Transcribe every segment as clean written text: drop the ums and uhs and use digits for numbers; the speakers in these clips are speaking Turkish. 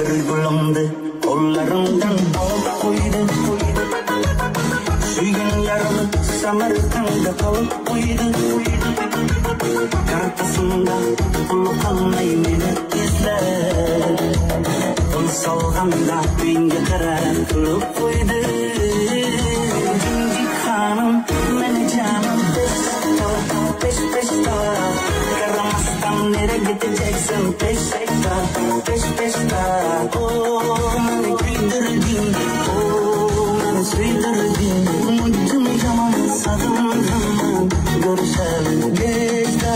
bulandı kollarımdan alıp koydu. Suyun yaralı Samarkand'da kalıp koydu. Kartasında kulu kalmayı meni izler. Kol salganda düğünge karar kılıp koydu. Cincik hanım meni canım peş peşta. Karamastan nereye gideceksin peşta. Oh meni güldürdün, oh meni süydürdün. Mucum zaman sadım zaman görüşelim peşta.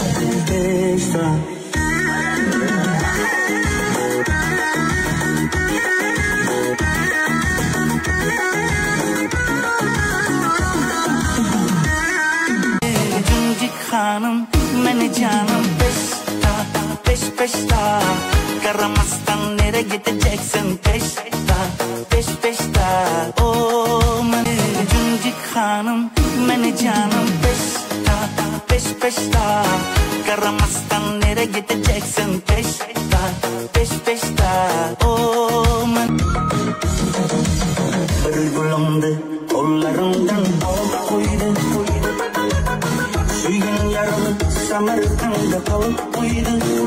Hanım, meni canım peşta. Karamastan nereye gideceksin peşta. Oh meni cincik hanım, meni canım peşta. Karamastan nereye gideceksin peşta. Oh meni. Bir bulandı kollarımdan alıp koydu. Suyun yaralı Samarkand'da kalıp koydu.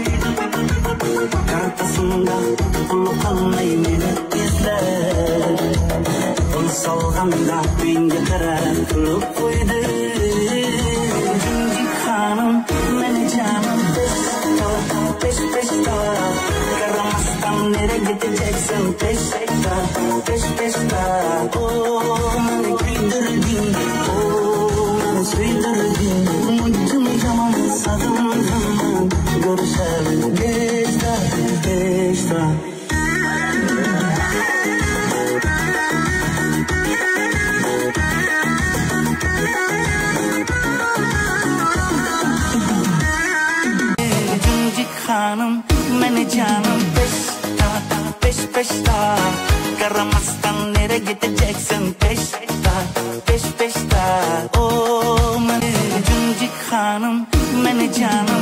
Kartasında kulu kalmayı meni izler. Kol salganda düğünge karar kılıp koydu. Cincik hanım meni canım peşta. Karamastan nereye gideceksin peşta. Oh meni güldürdün, oh meni süydürdün. Mucum zaman sadım zaman görüşelim peşta. Cincik hanım meni canım peşta. Karamastan nereye gideceksin peşta. Oh meni cincik hanım meni canım